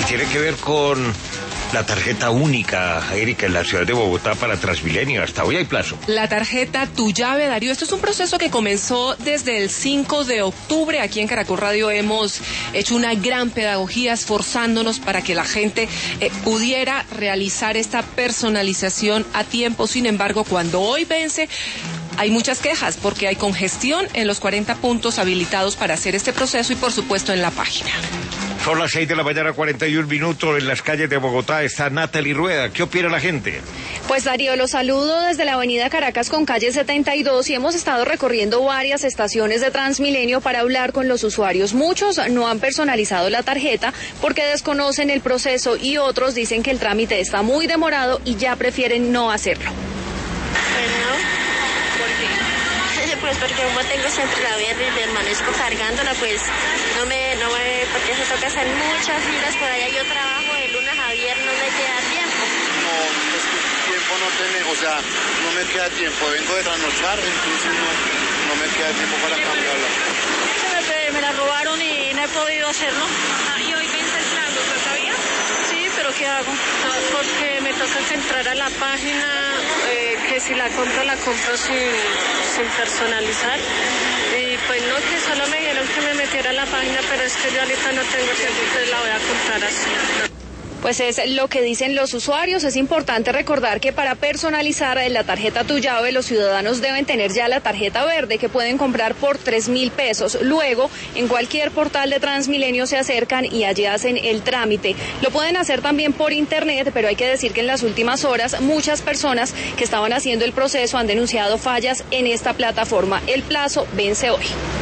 tiene que ver con la tarjeta única, Erika, en la ciudad de Bogotá para Transmilenio. Hasta hoy hay plazo. La tarjeta Tu Llave, Darío. Esto es un proceso que comenzó desde el 5 de octubre. Aquí en Caracol Radio hemos hecho una gran pedagogía esforzándonos para que la gente pudiera realizar esta personalización a tiempo. Sin embargo, cuando hoy vence, hay muchas quejas porque hay congestión en los 40 puntos habilitados para hacer este proceso y, por supuesto, en la página. Son las 6 de la mañana, 41 minutos. En las calles de Bogotá está Natalie Rueda. ¿Qué opina la gente? Pues Darío, los saludo desde la avenida Caracas con calle 72 y hemos estado recorriendo varias estaciones de Transmilenio para hablar con los usuarios. Muchos no han personalizado la tarjeta porque desconocen el proceso y otros dicen que el trámite está muy demorado y ya prefieren no hacerlo. Pues porque como tengo siempre la verde y permanezco cargándola, pues no me, porque se toca hacer muchas filas por allá. Yo trabajo de lunes a viernes, no me queda tiempo. No, es que tiempo no tengo, o sea, no me queda tiempo. Vengo de trasnochar, entonces no me queda tiempo para cambiarla. Me la robaron y no he podido hacerlo. ¿Y hoy vence el plazo, lo sabía? Sí, pero ¿qué hago? Porque me toca entrar a la página, que si la compro sin personalizar. Y pues no, que solo me dijeron que me metiera a la página, pero es que yo ahorita no tengo tiempo, entonces la voy a comprar así. Pues es lo que dicen los usuarios. Es importante recordar que para personalizar la tarjeta Tu Llave, los ciudadanos deben tener ya la tarjeta verde que pueden comprar por 3.000 pesos. Luego, en cualquier portal de Transmilenio se acercan y allí hacen el trámite. Lo pueden hacer también por internet, pero hay que decir que en las últimas horas muchas personas que estaban haciendo el proceso han denunciado fallas en esta plataforma. El plazo vence hoy.